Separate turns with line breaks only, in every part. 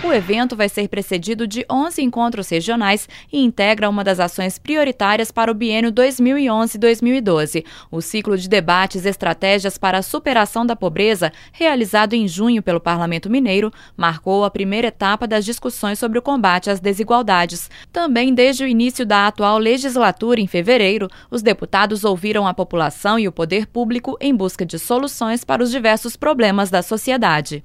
O evento vai ser precedido de 11 encontros regionais e integra uma das ações prioritárias para o biênio 2011-2012. O ciclo de debates Estratégias para a Superação da Pobreza, realizado em junho pelo Parlamento Mineiro, marcou a primeira etapa das discussões sobre o combate às desigualdades. Também desde o início da atual legislatura, em fevereiro, os deputados ouviram a população e o poder público em busca de soluções para os diversos problemas da sociedade.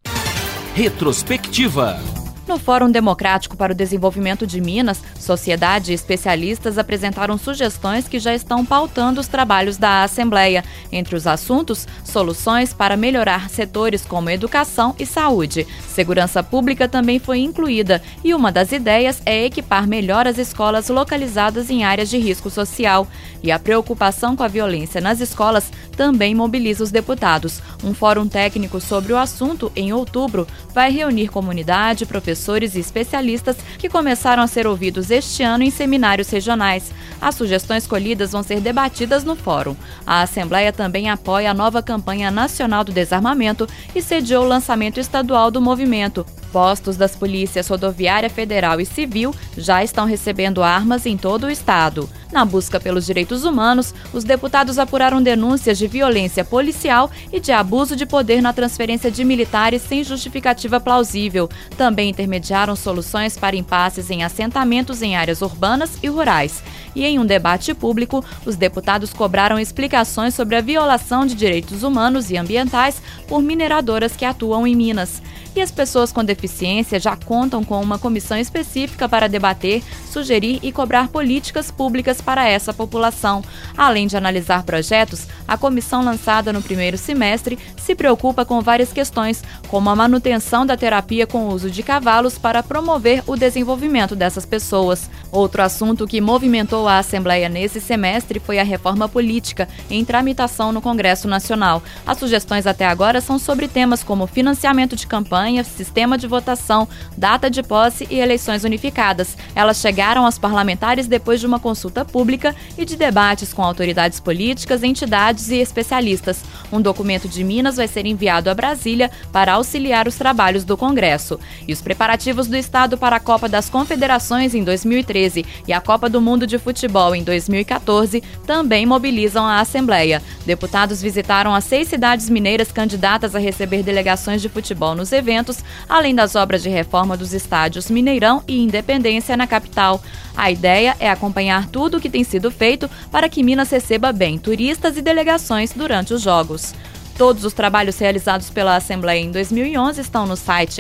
Retrospectiva.
No Fórum Democrático para o Desenvolvimento de Minas, sociedade e especialistas apresentaram sugestões que já estão pautando os trabalhos da Assembleia. Entre os assuntos, soluções para melhorar setores como educação e saúde. Segurança pública também foi incluída e uma das ideias é equipar melhor as escolas localizadas em áreas de risco social. E a preocupação com a violência nas escolas também mobiliza os deputados. Um fórum técnico sobre o assunto, em outubro, vai reunir comunidade, professores e especialistas que começaram a ser ouvidos este ano em seminários regionais. As sugestões colhidas vão ser debatidas no fórum. A Assembleia também apoia a nova campanha nacional do desarmamento e sediou o lançamento estadual do movimento. Postos das polícias rodoviária federal e civil já estão recebendo armas em todo o estado. Na busca pelos direitos humanos, os deputados apuraram denúncias de violência policial e de abuso de poder na transferência de militares sem justificativa plausível. Também intermediaram soluções para impasses em assentamentos em áreas urbanas e rurais. E em um debate público, os deputados cobraram explicações sobre a violação de direitos humanos e ambientais por mineradoras que atuam em Minas. E as pessoas com deficiência já contam com uma comissão específica para debater, sugerir e cobrar políticas públicas para essa população. Além de analisar projetos, a comissão lançada no primeiro semestre se preocupa com várias questões, como a manutenção da terapia com o uso de cavalos para promover o desenvolvimento dessas pessoas. Outro assunto que movimentou a Assembleia nesse semestre foi a reforma política, em tramitação no Congresso Nacional. As sugestões até agora são sobre temas como financiamento de campanha, sistema de votação, data de posse e eleições unificadas. Elas chegaram aos parlamentares depois de uma consulta pública e de debates com autoridades políticas, entidades e especialistas. Um documento de Minas vai ser enviado a Brasília para auxiliar os trabalhos do Congresso. E os preparativos do Estado para a Copa das Confederações em 2013 e a Copa do Mundo de Futebol em 2014 também mobilizam a Assembleia. Deputados visitaram as 6 cidades mineiras candidatas a receber delegações de futebol nos eventos, além das obras de reforma dos estádios Mineirão e Independência na capital. A ideia é acompanhar tudo o que tem sido feito para que Minas receba bem turistas e delegações durante os Jogos. Todos os trabalhos realizados pela Assembleia em 2011 estão no site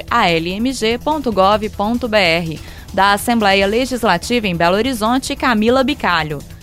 almg.gov.br. Da Assembleia Legislativa em Belo Horizonte, Camila Bicalho.